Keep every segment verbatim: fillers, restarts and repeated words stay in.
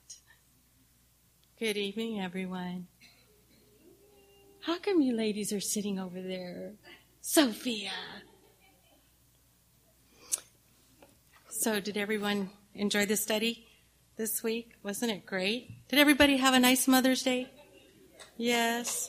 Good evening, everyone. How come you ladies are sitting over there? Sophia. So did everyone enjoy the study this week? Wasn't it great? Did everybody have a nice Mother's Day? Yes.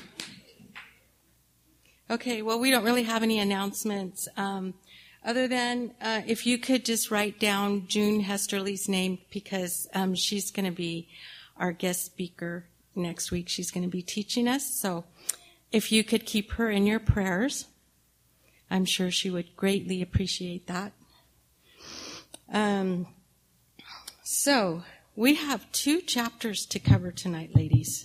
Okay, well, we don't really have any announcements. Um, other than uh, if you could just write down June Hesterly's name, because um, she's going to be our guest speaker next week. She's going to be teaching us. So if you could keep her in your prayers, I'm sure she would greatly appreciate that. Um, so we have two chapters to cover tonight, ladies.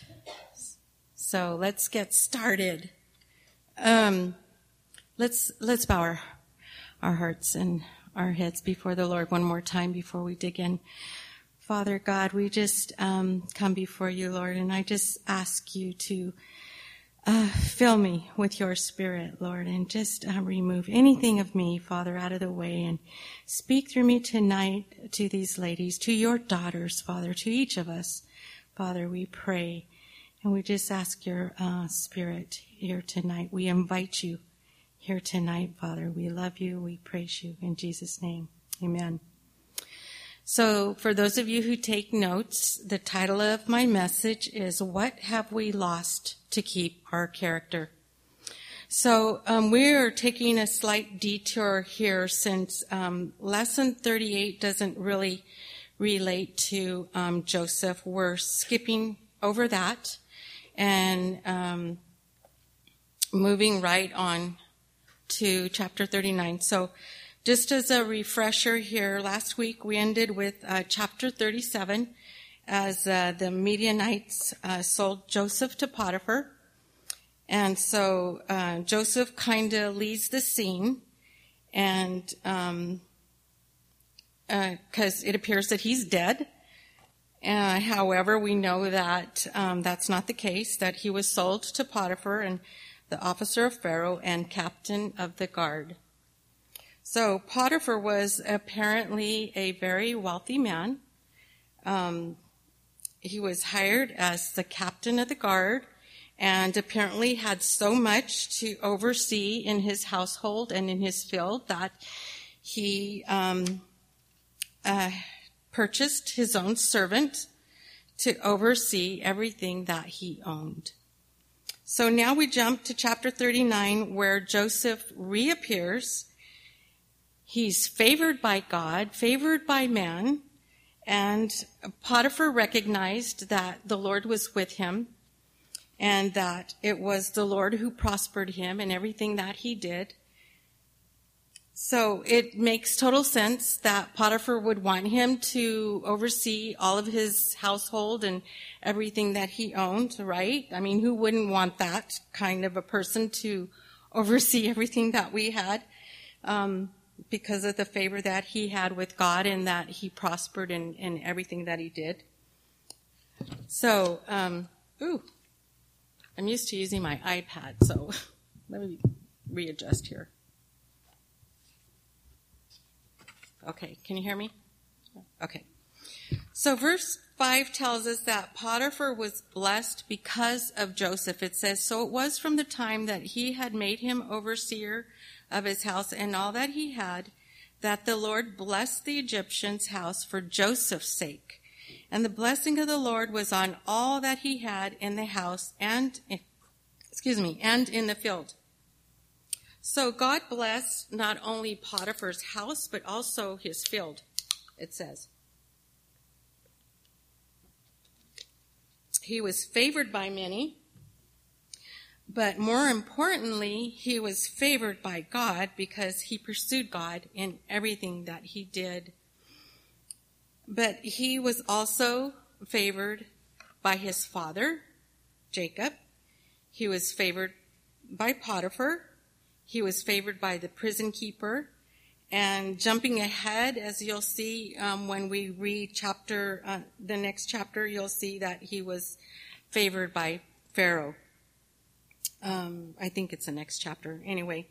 So let's get started. Um, let's let's bow our, our hearts and our heads before the Lord one more time before we dig in. Father God, we just um, come before you, Lord, and I just ask you to uh, fill me with your Spirit, Lord, and just uh, remove anything of me, Father, out of the way, and speak through me tonight to these ladies, to your daughters, Father, to each of us. Father, we pray, and we just ask your uh, Spirit here tonight. We invite you here tonight, Father. We love you. We praise you. In Jesus' name, amen. So for those of you who take notes, the title of my message is, What Have We Lost to Keep Our Character? So um, we are taking a slight detour here since um, lesson thirty-eight doesn't really relate to um, Joseph. We're skipping over that and um, moving right on to chapter thirty-nine. So just as a refresher here, last week we ended with uh, chapter thirty-seven as uh, the Midianites uh, sold Joseph to Potiphar. And so uh, Joseph kind of leaves the scene, and um, because uh, it appears that he's dead. Uh, however, we know that um, that's not the case, that he was sold to Potiphar, and the officer of Pharaoh and captain of the guard. So Potiphar was apparently a very wealthy man. Um, he was hired as the captain of the guard and apparently had so much to oversee in his household and in his field that he um, uh, purchased his own servant to oversee everything that he owned. So now we jump to chapter thirty-nine, where Joseph reappears. He's favored by God, favored by man, and Potiphar recognized that the Lord was with him and that it was the Lord who prospered him in everything that he did. So it makes total sense that Potiphar would want him to oversee all of his household and everything that he owned, right? I mean, who wouldn't want that kind of a person to oversee everything that we had? Um, because of the favor that he had with God and that he prospered in, in everything that he did. So, um, ooh, I'm used to using my iPad, so let me readjust here. Okay, can you hear me? Okay. So verse five tells us that Potiphar was blessed because of Joseph. It says, so it was from the time that he had made him overseer of his house and all that he had, that the Lord blessed the Egyptian's house for Joseph's sake. And the blessing of the Lord was on all that he had in the house and, excuse me, and in the field. So God blessed not only Potiphar's house, but also his field, it says. He was favored by many, but more importantly, he was favored by God because he pursued God in everything that he did. But he was also favored by his father, Jacob. He was favored by Potiphar. He was favored by the prison keeper. And jumping ahead, as you'll see um, when we read chapter, uh, the next chapter, you'll see that he was favored by Pharaoh. Um, I think it's the next chapter. Anyway,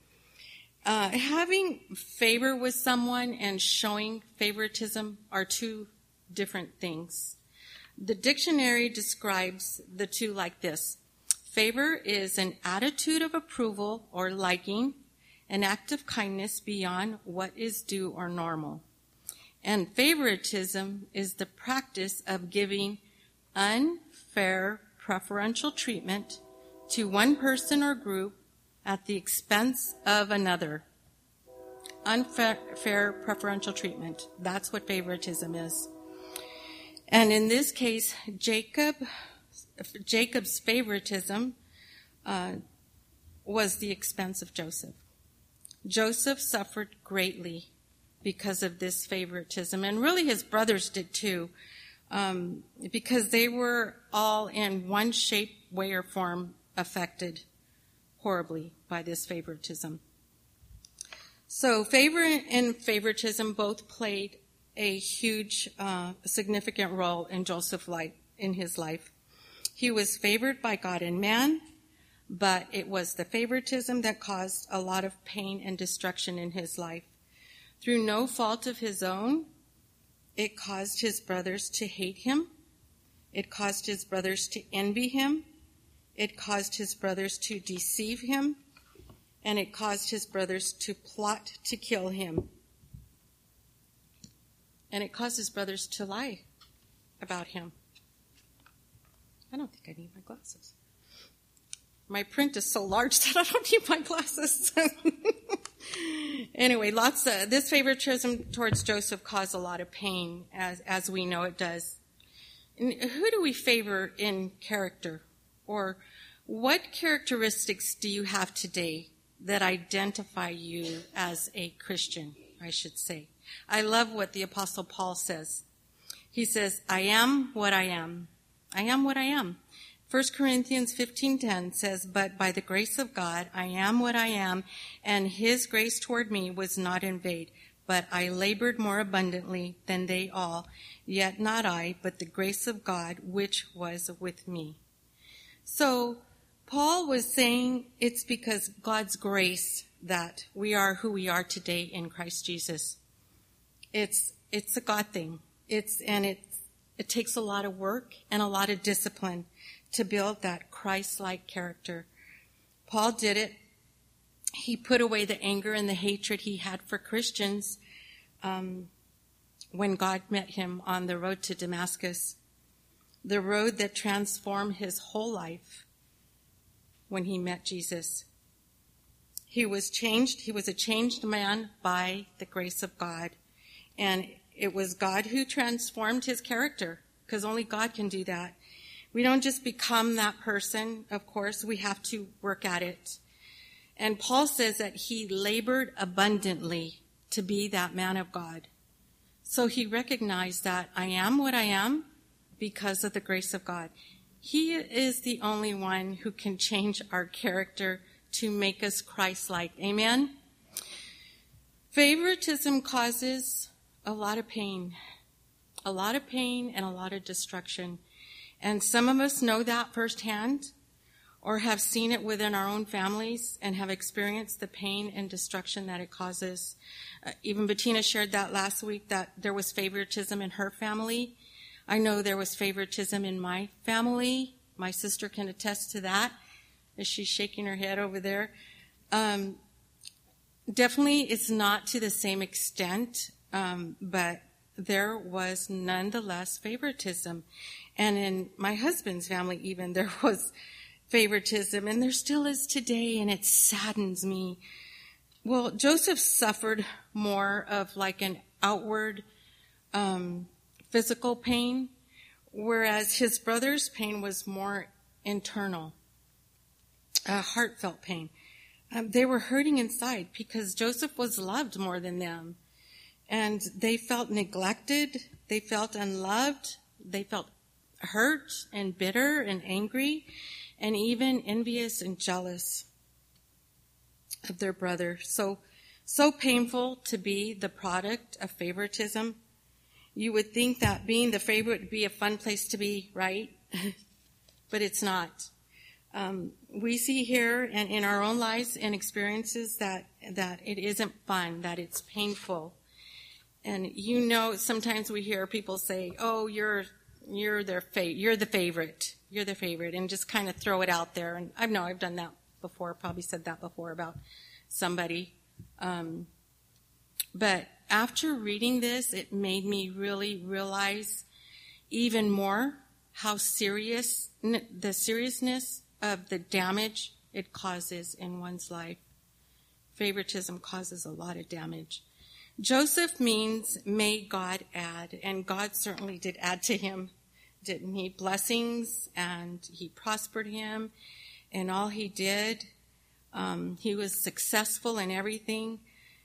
uh, having favor with someone and showing favoritism are two different things. The dictionary describes the two like this. Favor is an attitude of approval or liking, an act of kindness beyond what is due or normal. And favoritism is the practice of giving unfair preferential treatment to one person or group at the expense of another. Unfair fair preferential treatment. That's what favoritism is. And in this case, Jacob, Jacob's favoritism uh, was the expense of Joseph. Joseph suffered greatly because of this favoritism, and really his brothers did too, um, because they were all in one shape, way, or form affected horribly by this favoritism. So favor and favoritism both played a huge, uh, significant role in Joseph's life, in his life. He was favored by God and man, but it was the favoritism that caused a lot of pain and destruction in his life. Through no fault of his own, it caused his brothers to hate him. It caused his brothers to envy him. It caused his brothers to deceive him. And it caused his brothers to plot to kill him. And it caused his brothers to lie about him. I don't think I need my glasses. My print is so large that I don't need my glasses. Anyway, lots of, this favoritism towards Joseph caused a lot of pain, as, as we know it does. And who do we favor in character? Or what characteristics do you have today that identify you as a Christian, I should say? I love what the Apostle Paul says. He says, I am what I am. I am what I am. First Corinthians fifteen ten says, but by the grace of God, I am what I am, and his grace toward me was not in vain, but I labored more abundantly than they all, yet not I, but the grace of God, which was with me. So Paul was saying it's because God's grace that we are who we are today in Christ Jesus. It's, it's a God thing. It's, and it, it takes a lot of work and a lot of discipline to build that Christ-like character. Paul did it. He put away the anger and the hatred he had for Christians um, when God met him on the road to Damascus, the road that transformed his whole life when he met Jesus. He was changed. He was a changed man by the grace of God. And it was God who transformed his character, because only God can do that. We don't just become that person, of course. We have to work at it. And Paul says that he labored abundantly to be that man of God. So he recognized that I am what I am because of the grace of God. He is the only one who can change our character to make us Christ-like. Amen? Favoritism causes a lot of pain, a lot of pain and a lot of destruction. And some of us know that firsthand or have seen it within our own families and have experienced the pain and destruction that it causes. Uh, even Bettina shared that last week, that there was favoritism in her family. I know there was favoritism in my family. My sister can attest to that, as she's shaking her head over there. Um, definitely it's not to the same extent, um, but there was nonetheless favoritism. And in my husband's family even, there was favoritism, and there still is today, and it saddens me. Well, Joseph suffered more of like an outward um, physical pain, whereas his brother's pain was more internal, uh, heartfelt pain. Um, they were hurting inside because Joseph was loved more than them. And they felt neglected, they felt unloved, they felt hurt and bitter and angry, and even envious and jealous of their brother. So, so painful to be the product of favoritism. You would think that being the favorite would be a fun place to be, right? But it's not. Um, we see here and in our own lives and experiences that, that it isn't fun, that it's painful. And you know, sometimes we hear people say, "Oh, you're you're their fa- you're the favorite, you're the favorite," and just kind of throw it out there. And I know I've done that before, probably said that before about somebody. Um, but after reading this, it made me really realize even more how serious the seriousness of the damage it causes in one's life. Favoritism causes a lot of damage. Joseph means may God add, and God certainly did add to him, didn't he? Blessings, and he prospered him in all he did. Um, he was successful in everything.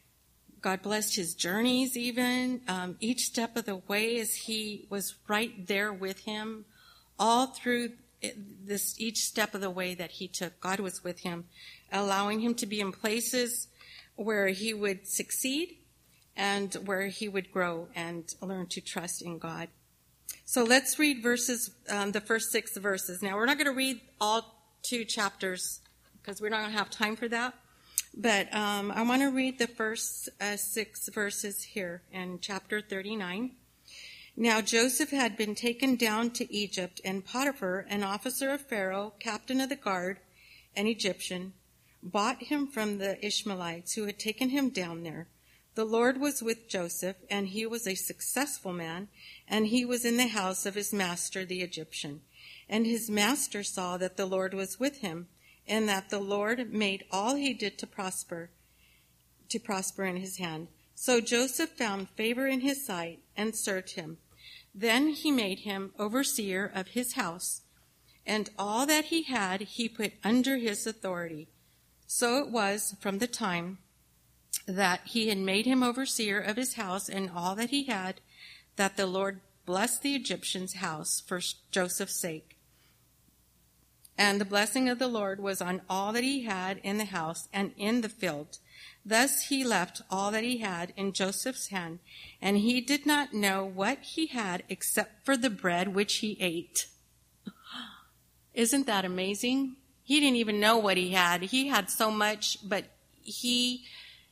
God blessed his journeys even, um, each step of the way as he was right there with him, all through this, each step of the way that he took. God was with him, allowing him to be in places where he would succeed and where he would grow and learn to trust in God. So let's read verses, um, the first six verses. Now, we're not going to read all two chapters because we're not going to have time for that. But um, I want to read the first uh, six verses here in chapter thirty-nine. Now Joseph had been taken down to Egypt, and Potiphar, an officer of Pharaoh, captain of the guard, an Egyptian, bought him from the Ishmaelites who had taken him down there. The Lord was with Joseph, and he was a successful man, and he was in the house of his master, the Egyptian. And his master saw that the Lord was with him, and that the Lord made all he did to prosper, to prosper in his hand. So Joseph found favor in his sight and served him. Then he made him overseer of his house, and all that he had he put under his authority. So it was from the time that he had made him overseer of his house and all that he had, that the Lord blessed the Egyptian's house for Joseph's sake. And the blessing of the Lord was on all that he had in the house and in the field. Thus he left all that he had in Joseph's hand, and he did not know what he had except for the bread which he ate. Isn't that amazing? He didn't even know what he had. He had so much, but he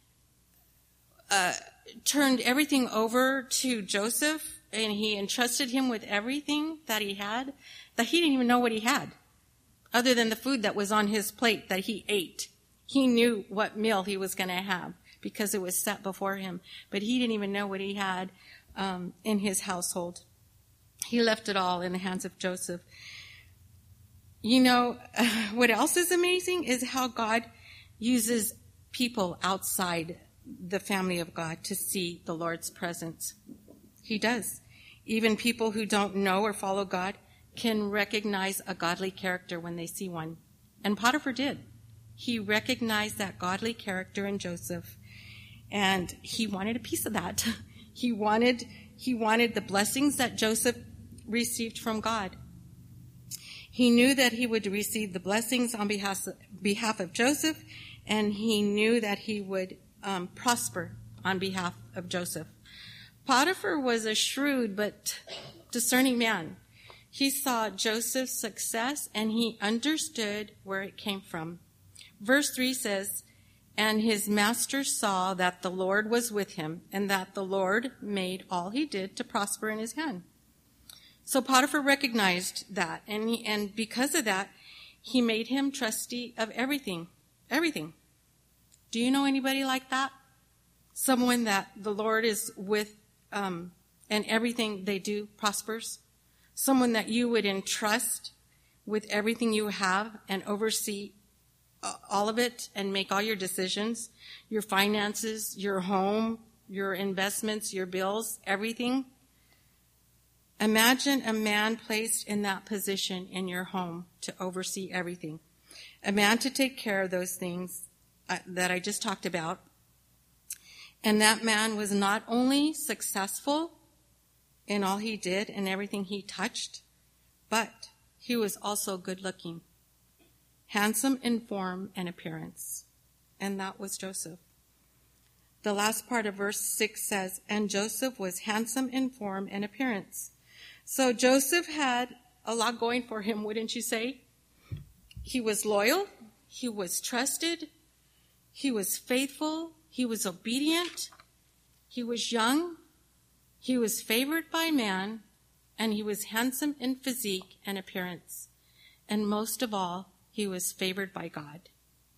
uh, turned everything over to Joseph, and he entrusted him with everything that he had, that he didn't even know what he had, other than the food that was on his plate that he ate. He knew what meal he was going to have because it was set before him, but he didn't even know what he had um, in his household. He left it all in the hands of Joseph. You know, what else is amazing is how God uses people outside the family of God to see the Lord's presence. He does. Even people who don't know or follow God can recognize a godly character when they see one. And Potiphar did. He recognized that godly character in Joseph, and he wanted a piece of that. He wanted, he wanted the blessings that Joseph received from God. He knew that he would receive the blessings on behalf of, behalf of Joseph, and he knew that he would um, prosper on behalf of Joseph. Potiphar was a shrewd but discerning man. He saw Joseph's success, and he understood where it came from. Verse three says, and his master saw that the Lord was with him, and that the Lord made all he did to prosper in his hand. So Potiphar recognized that, and he, and because of that, he made him trustee of everything, everything. Do you know anybody like that? Someone that the Lord is with, um, and everything they do prospers? Someone that you would entrust with everything you have and oversee all of it and make all your decisions, your finances, your home, your investments, your bills, everything? Imagine a man placed in that position in your home to oversee everything. A man to take care of those things uh, that I just talked about. And that man was not only successful in all he did and everything he touched, but he was also good looking, handsome in form and appearance. And that was Joseph. The last part of verse six says, and Joseph was handsome in form and appearance. So Joseph had a lot going for him, wouldn't you say? He was loyal. He was trusted. He was faithful. He was obedient. He was young. He was favored by man, and he was handsome in physique and appearance. And most of all, he was favored by God.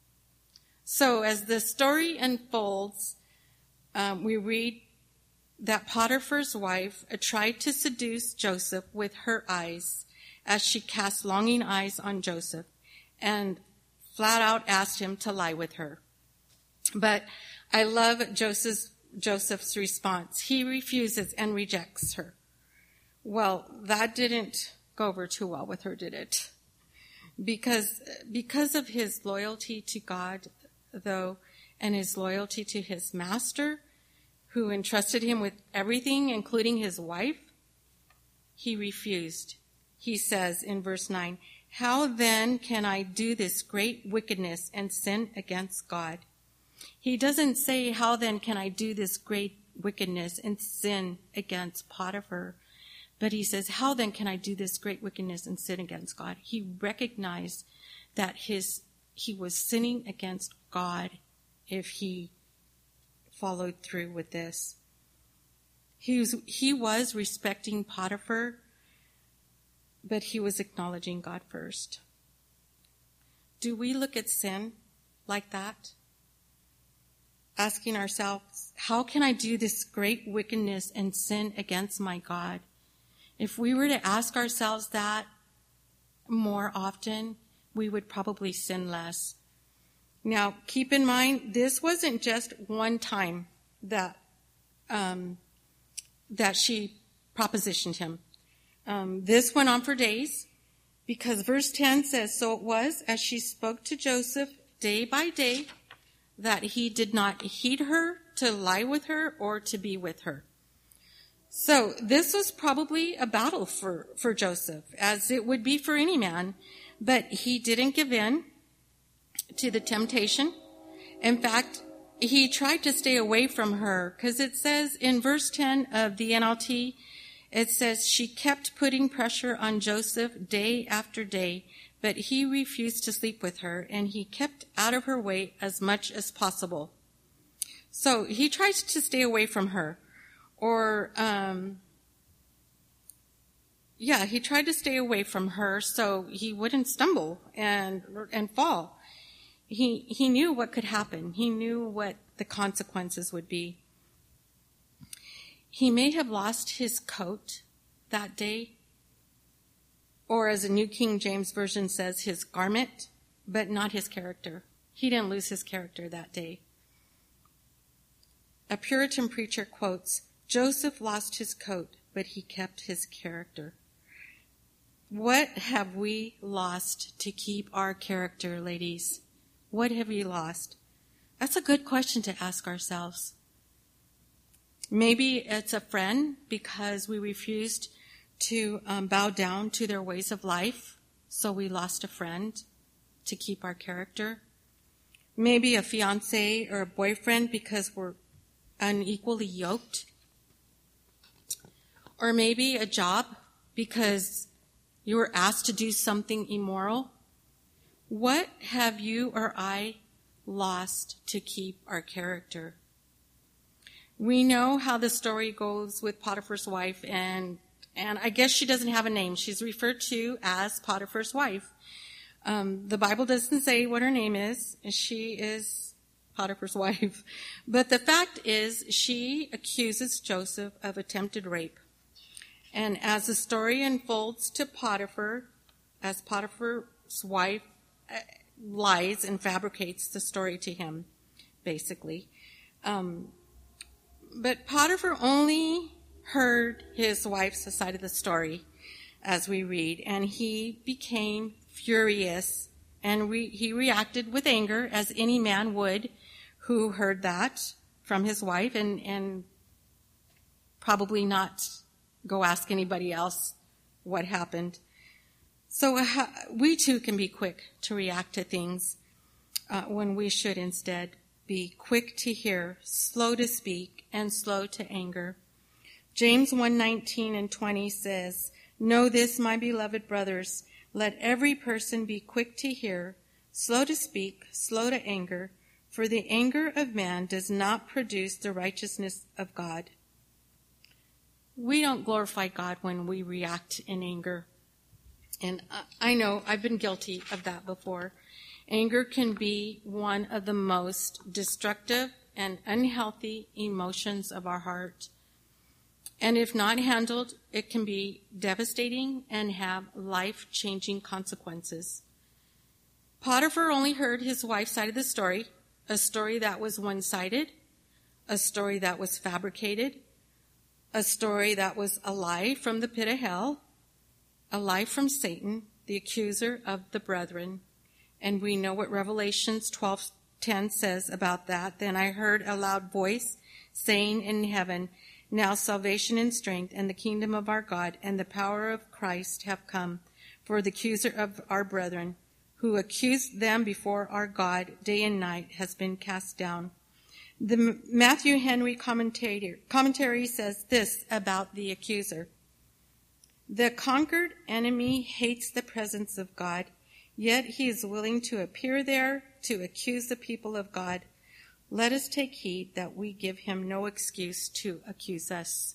So as the story unfolds, um, we read that Potiphar's wife tried to seduce Joseph with her eyes as she cast longing eyes on Joseph and flat out asked him to lie with her. But I love Joseph's, Joseph's response. He refuses and rejects her. Well, that didn't go over too well with her, did it? Because, because of his loyalty to God, though, and his loyalty to his master, who entrusted him with everything, including his wife, he refused. He says in verse nine, "How then can I do this great wickedness and sin against God?" He doesn't say, "How then can I do this great wickedness and sin against Potiphar?" But he says, "How then can I do this great wickedness and sin against God?" He recognized that his he was sinning against God if he followed through with this. He was, he was respecting Potiphar, but he was acknowledging God first. Do we look at sin like that? Asking ourselves, how can I do this great wickedness and sin against my God? If we were to ask ourselves that more often, we would probably sin less. Now, keep in mind, this wasn't just one time that um, that she propositioned him. Um, this went on for days, because verse ten says, "So it was, as she spoke to Joseph day by day, that he did not heed her to lie with her or to be with her." So this was probably a battle for, for Joseph, as it would be for any man, but he didn't give in to the temptation. In fact, he tried to stay away from her, because it says in verse ten of the N L T, it says, "She kept putting pressure on Joseph day after day, but he refused to sleep with her, and he kept out of her way as much as possible." So he tries to stay away from her. Or, um, yeah, he tried to stay away from her so he wouldn't stumble and and fall. He he knew what could happen. He knew what the consequences would be. He may have lost his coat that day, or as a New King James Version says, his garment, but not his character. He didn't lose his character that day. A Puritan preacher quotes, "Joseph lost his coat, but he kept his character." What have we lost to keep our character, ladies? What have we lost? That's a good question to ask ourselves. Maybe it's a friend, because we refused to um, bow down to their ways of life, so we lost a friend to keep our character. Maybe a fiancé or a boyfriend, because we're unequally yoked. Or maybe a job, because you were asked to do something immoral. What have you or I lost to keep our character? We know how the story goes with Potiphar's wife, and and I guess she doesn't have a name. She's referred to as Potiphar's wife. Um, the Bible doesn't say what her name is. She is Potiphar's wife. But the fact is, she accuses Joseph of attempted rape. And as the story unfolds to Potiphar, as Potiphar's wife lies and fabricates the story to him, basically. Um, but Potiphar only heard his wife's side of the story, as we read, and he became furious, and re- he reacted with anger, as any man would who heard that from his wife, and, and probably not go ask anybody else what happened. So uh, we too can be quick to react to things uh, when we should instead be quick to hear, slow to speak, and slow to anger. James one nineteen and twenty says, "Know this, my beloved brothers, let every person be quick to hear, slow to speak, slow to anger, for the anger of man does not produce the righteousness of God." we don't glorify God when we react in anger. And I know I've been guilty of that before. Anger can be one of the most destructive and unhealthy emotions of our heart. And if not handled, it can be devastating and have life-changing consequences. Potiphar only heard his wife's side of the story, a story that was one-sided, a story that was fabricated, a story that was a lie from the pit of hell, a lie from Satan, the accuser of the brethren. And we know what Revelations twelve ten says about that. Then I heard a loud voice saying in heaven, now salvation and strength and the kingdom of our God and the power of Christ have come. For the accuser of our brethren, who accused them before our God day and night, has been cast down. The Matthew Henry commentary, commentary says this about the accuser. The conquered enemy hates the presence of God, yet he is willing to appear there to accuse the people of God. Let us take heed that we give him no excuse to accuse us.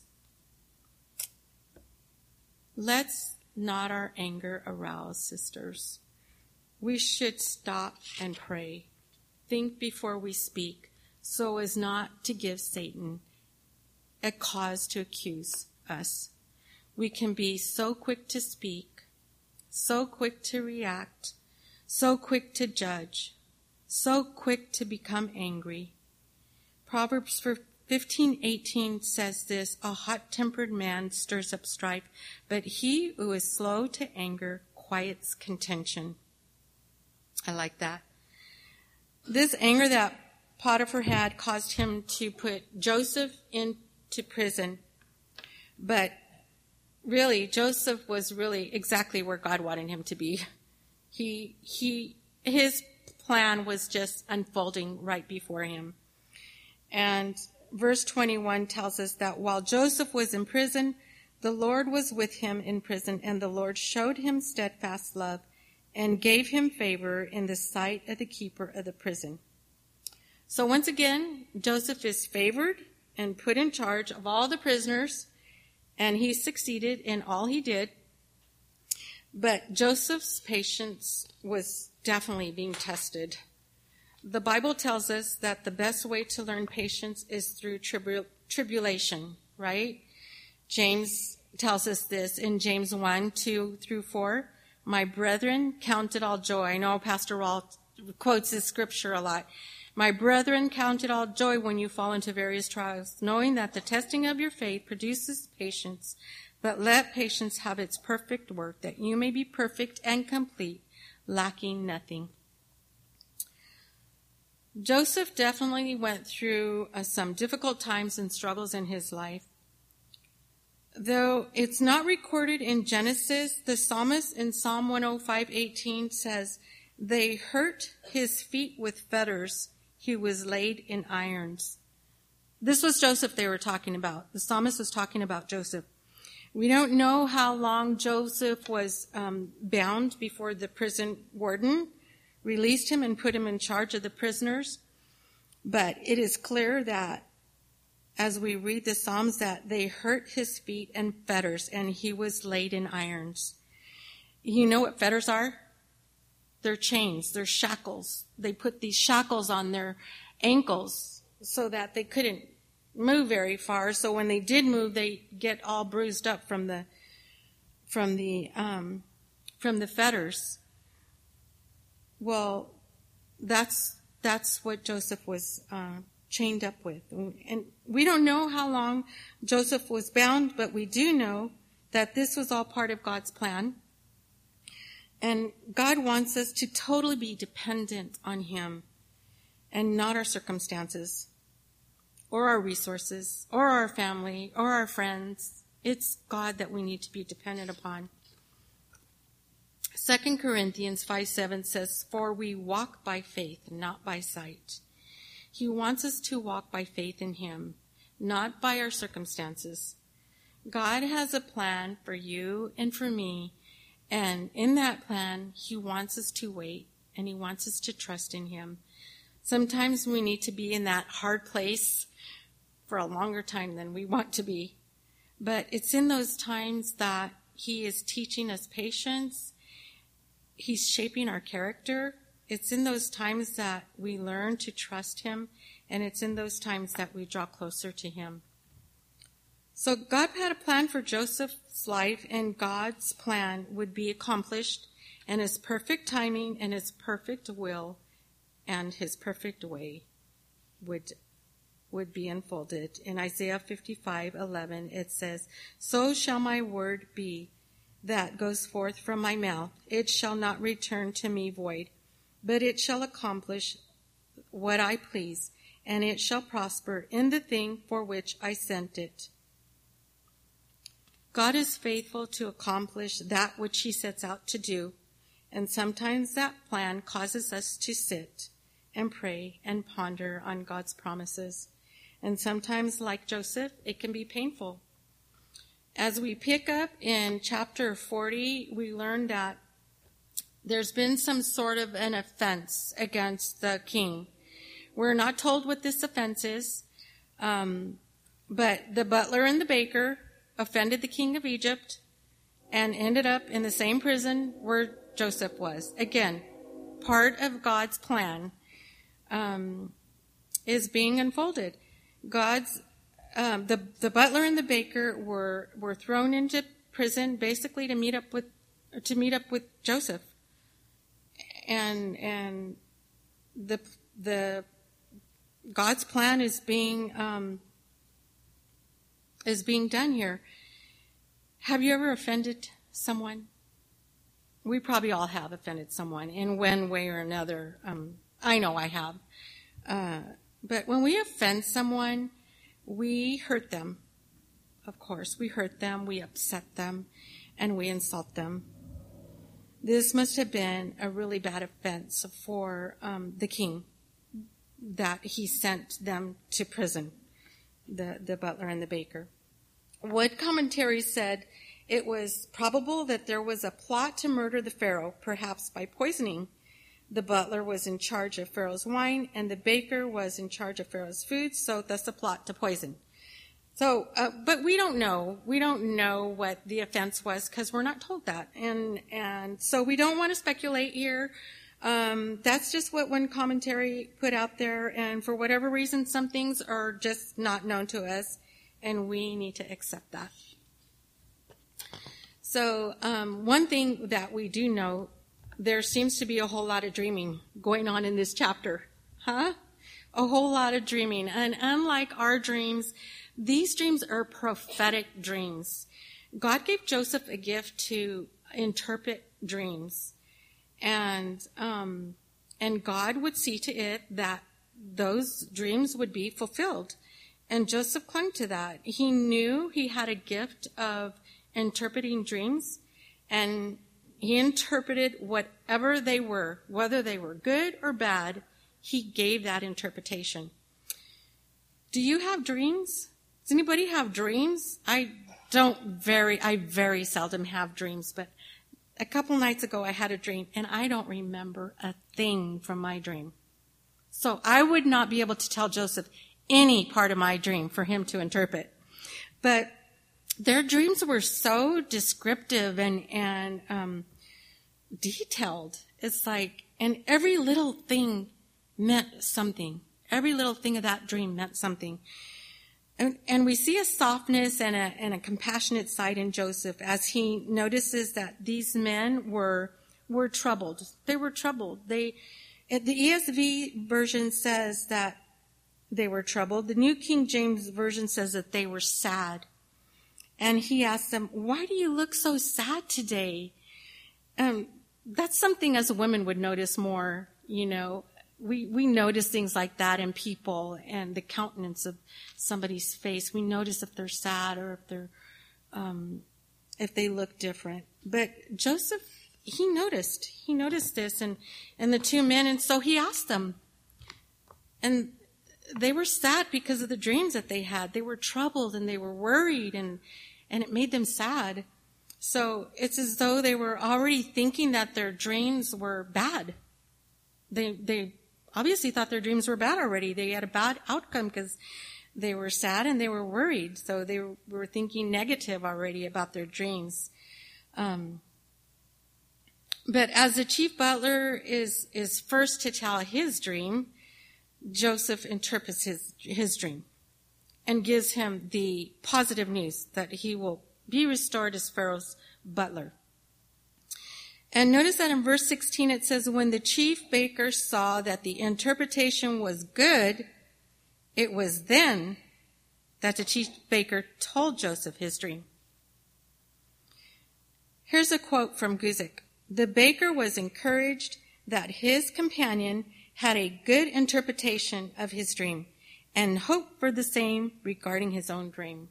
Let's not our anger arouse, sisters. We should stop and pray. Think before we speak, so as not to give Satan a cause to accuse us. We can be so quick to speak, so quick to react, so quick to judge, so quick to become angry. Proverbs fifteen eighteen says this, a hot-tempered man stirs up strife, but he who is slow to anger quiets contention. I like that. This anger that Potiphar had caused him to put Joseph into prison. But really, Joseph was really exactly where God wanted him to be. He, he, his plan was just unfolding right before him. And verse twenty-one tells us that while Joseph was in prison, the Lord was with him in prison, and the Lord showed him steadfast love and gave him favor in the sight of the keeper of the prison. So once again, Joseph is favored and put in charge of all the prisoners, and he succeeded in all he did. But Joseph's patience was definitely being tested. The Bible tells us that the best way to learn patience is through tribu- tribulation, right? James tells us this in James one, two through four. My brethren, count it all joy. I know Pastor Rawl quotes this scripture a lot. My brethren, count it all joy when you fall into various trials, knowing that the testing of your faith produces patience. But let patience have its perfect work, that you may be perfect and complete, lacking nothing. Joseph definitely went through uh, some difficult times and struggles in his life. Though it's not recorded in Genesis, the psalmist in Psalm one oh five eighteen says, they hurt his feet with fetters. He was laid in irons. This was Joseph they were talking about. The psalmist was talking about Joseph. We don't know how long Joseph was um, bound before the prison warden released him and put him in charge of the prisoners. But it is clear that as we read the Psalms that they hurt his feet in fetters and he was laid in irons. You know what fetters are? They're chains, they're shackles. They put these shackles on their ankles so that they couldn't move very far. So when they did move, they get all bruised up from the from the um, from the fetters. Well, that's that's what Joseph was uh, chained up with, and we don't know how long Joseph was bound, but we do know that this was all part of God's plan. And God wants us to totally be dependent on him and not our circumstances or our resources or our family or our friends. It's God that we need to be dependent upon. Second Corinthians five seven says, for we walk by faith, not by sight. He wants us to walk by faith in him, not by our circumstances. God has a plan for you and for me. And in that plan, he wants us to wait, and he wants us to trust in him. Sometimes we need to be in that hard place for a longer time than we want to be. But it's in those times that he is teaching us patience. He's shaping our character. It's in those times that we learn to trust him, and it's in those times that we draw closer to him. So God had a plan for Joseph's life, and God's plan would be accomplished, and his perfect timing and his perfect will and his perfect way would would be unfolded. In Isaiah fifty-five eleven, it says, "So shall my word be that goes forth from my mouth. It shall not return to me void, but it shall accomplish what I please, and it shall prosper in the thing for which I sent it." God is faithful to accomplish that which he sets out to do, and sometimes that plan causes us to sit and pray and ponder on God's promises. And sometimes, like Joseph, it can be painful. As we pick up in chapter forty, we learn that there's been some sort of an offense against the king. We're not told what this offense is, um, but the butler and the baker offended the king of Egypt and ended up in the same prison where Joseph was. Again, part of God's plan um, is being unfolded. God's um, the the butler and the baker were were thrown into prison basically to meet up with to meet up with Joseph, and and the the God's plan is being um, is being done here. Have you ever offended someone? We probably all have offended someone in one way or another. Um, I know I have. Uh, but when we offend someone, we hurt them. Of course, we hurt them, we upset them, and we insult them. This must have been a really bad offense for um, the king, that he sent them to prison, the, the butler and the baker. What commentary said, it was probable that there was a plot to murder the Pharaoh, perhaps by poisoning. The butler was in charge of Pharaoh's wine, and the baker was in charge of Pharaoh's food, so thus a plot to poison. So, uh, but we don't know. We don't know what the offense was because we're not told that. And, and so we don't want to speculate here. Um, that's just what one commentary put out there, and for whatever reason, some things are just not known to us, and we need to accept that. So um, one thing that we do know, there seems to be a whole lot of dreaming going on in this chapter. Huh? A whole lot of dreaming. And unlike our dreams, these dreams are prophetic dreams. God gave Joseph a gift to interpret dreams. And um, and God would see to it that those dreams would be fulfilled. And Joseph clung to that. He knew he had a gift of interpreting dreams, and he interpreted whatever they were, whether they were good or bad, he gave that interpretation. Do you have dreams? Does anybody have dreams? I don't very, I very seldom have dreams, but a couple nights ago I had a dream, and I don't remember a thing from my dream. So I would not be able to tell Joseph any part of my dream for him to interpret. But their dreams were so descriptive and, and um, detailed. It's like, and every little thing meant something. Every little thing of that dream meant something. And, and we see a softness and a, and a compassionate side in Joseph as he notices that these men were were troubled. They were troubled. They, the E S V version says that they were troubled. The New King James Version says that they were sad. And he asked them, "Why do you look so sad today?" Um, that's something as a woman would notice more, you know. We, we notice things like that in people and the countenance of somebody's face. We notice if they're sad or if they're, um, if they look different. But Joseph, he noticed, he noticed this and, and the two men. And so he asked them, and they were sad because of the dreams that they had. They were troubled and they were worried, and, and it made them sad. So it's as though they were already thinking that their dreams were bad. They, they obviously thought their dreams were bad already. They had a bad outcome because they were sad and they were worried. So they were thinking negative already about their dreams. Um, but as the chief butler is, is first to tell his dream, Joseph interprets his, his dream and gives him the positive news that he will be restored as Pharaoh's butler. And notice that in verse sixteen it says, when the chief baker saw that the interpretation was good, it was then that the chief baker told Joseph his dream. Here's a quote from Guzik. The baker was encouraged that his companion had a good interpretation of his dream and hoped for the same regarding his own dream.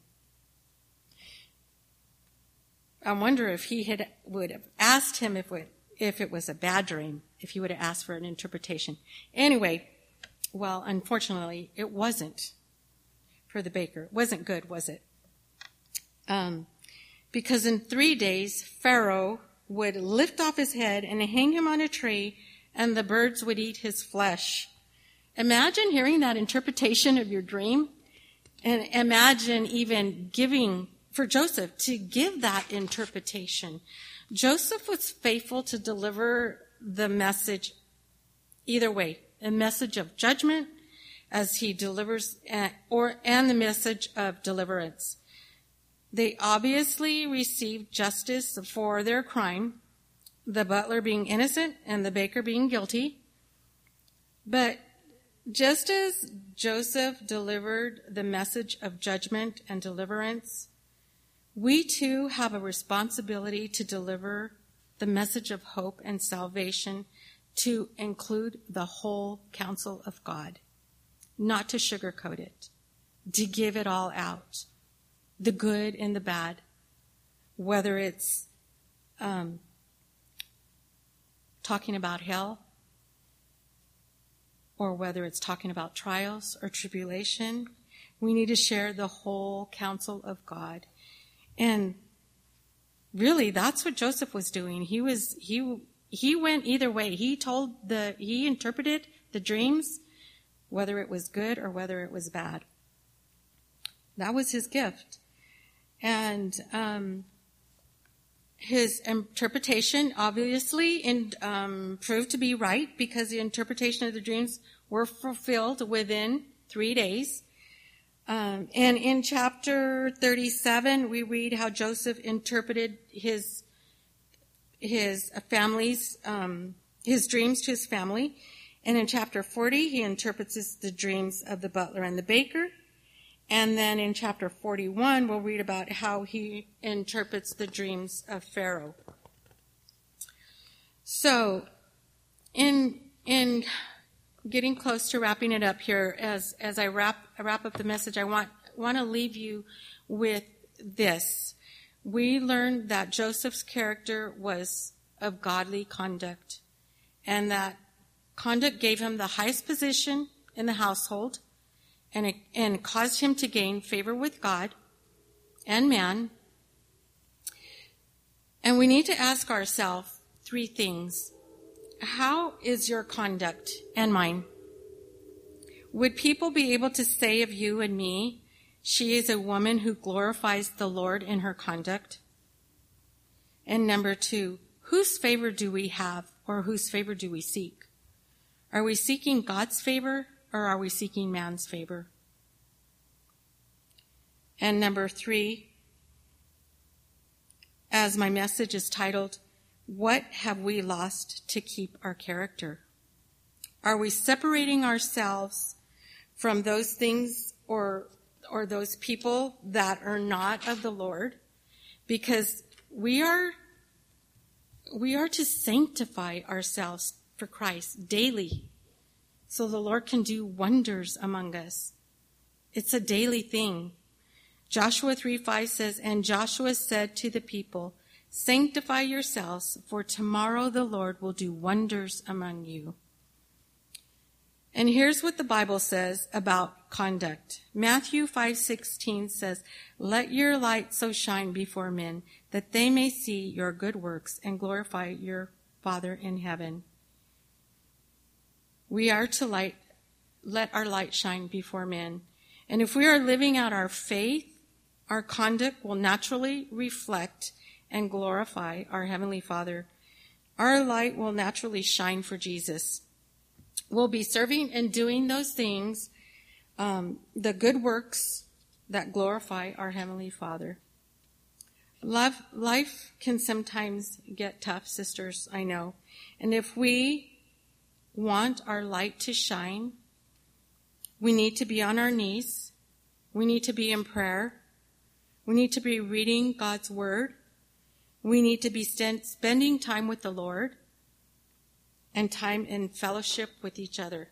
I wonder if he had would have asked him if it, if it was a bad dream, if he would have asked for an interpretation. Anyway, well, unfortunately, it wasn't for the baker. It wasn't good, was it? Um, because in three days, Pharaoh would lift off his head and hang him on a tree, and the birds would eat his flesh. Imagine hearing that interpretation of your dream, and imagine even giving, for Joseph to give that interpretation. Joseph was faithful to deliver the message either way, a message of judgment as he delivers, uh, or and the message of deliverance. They obviously received justice for their crime, the butler being innocent and the baker being guilty. But just as Joseph delivered the message of judgment and deliverance, we too have a responsibility to deliver the message of hope and salvation, to include the whole counsel of God, not to sugarcoat it, to give it all out, the good and the bad, whether it's um, talking about hell, or whether it's talking about trials or tribulation. We need to share the whole counsel of God. And really, that's what Joseph was doing. He was, he, he went either way. He told the, he interpreted the dreams, whether it was good or whether it was bad. That was his gift. And, um, his interpretation obviously in, um, proved to be right, because the interpretation of the dreams were fulfilled within three days. Um, and in chapter thirty-seven, we read how Joseph interpreted his his family's um, his dreams to his family. And in chapter forty, he interprets the dreams of the butler and the baker. And then in chapter forty-one, we'll read about how he interprets the dreams of Pharaoh. So, in in getting close to wrapping it up here, as as I wrap wrap up the message, I want want to leave you with this. We learned that Joseph's character was of godly conduct, and that conduct gave him the highest position in the household, and it, and caused him to gain favor with God and man. And we need to ask ourselves three things. How is your conduct and mine? Would people be able to say of you and me, she is a woman who glorifies the Lord in her conduct? And number two, whose favor do we have, or whose favor do we seek? Are we seeking God's favor, or are we seeking man's favor? And number three, as my message is titled, what have we lost to keep our character? Are we separating ourselves from those things or or those people that are not of the Lord? Because we are we are to sanctify ourselves for Christ daily, so the Lord can do wonders among us. It's a daily thing. Joshua three five says, and Joshua said to the people, sanctify yourselves, for tomorrow the Lord will do wonders among you. And here's what the Bible says about conduct. Matthew five sixteen says, let your light so shine before men that they may see your good works and glorify your Father in heaven. We are to light, let our light shine before men. And if we are living out our faith, our conduct will naturally reflect and glorify our Heavenly Father. Our light will naturally shine for Jesus. We'll be serving and doing those things, um, the good works that glorify our Heavenly Father. Love, life can sometimes get tough, sisters, I know. And if we want our light to shine, we need to be on our knees. We need to be in prayer. We need to be reading God's Word. We need to be st- spending time with the Lord and time in fellowship with each other.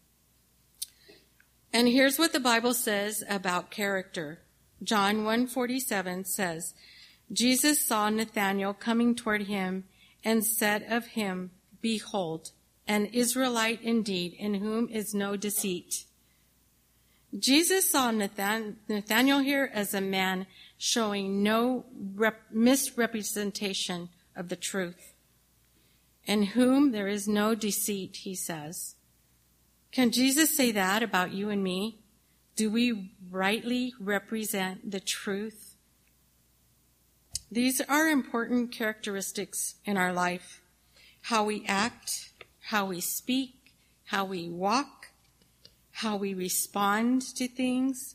And here's what the Bible says about character. John one forty-seven says, Jesus saw Nathanael coming toward him and said of him, Behold, an Israelite indeed, in whom is no deceit. Jesus saw Nathan, Nathanael here as a man showing no rep, misrepresentation of the truth, in whom there is no deceit, he says. Can Jesus say that about you and me? Do we rightly represent the truth? These are important characteristics in our life. How we act, how we speak, how we walk, how we respond to things.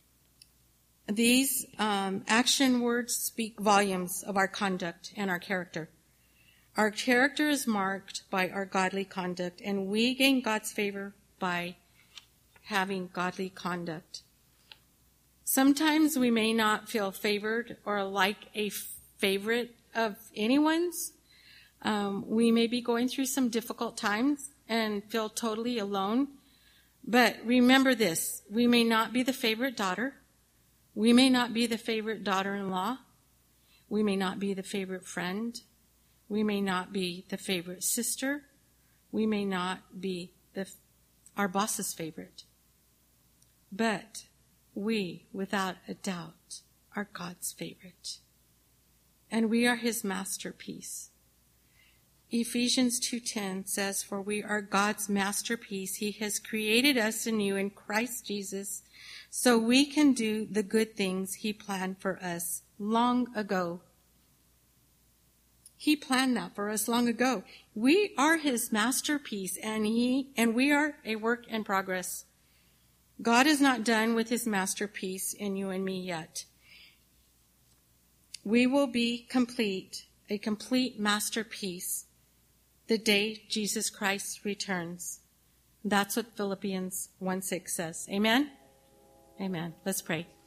These um, action words speak volumes of our conduct and our character. Our character is marked by our godly conduct, and we gain God's favor by having godly conduct. Sometimes we may not feel favored or like a favorite of anyone's. Um, we may be going through some difficult times and feel totally alone. But remember this, we may not be the favorite daughter. We may not be the favorite daughter-in-law. We may not be the favorite friend. We may not be the favorite sister. We may not be the, our boss's favorite. But we, without a doubt, are God's favorite. And we are his masterpiece. Ephesians two ten says, For we are God's masterpiece. He has created us anew in Christ Jesus so we can do the good things he planned for us long ago. He planned that for us long ago. We are his masterpiece, and he and we are a work in progress. God is not done with his masterpiece in you and me yet. We will be complete, a complete masterpiece, the day Jesus Christ returns. That's what Philippians one six says. Amen? Amen. Let's pray.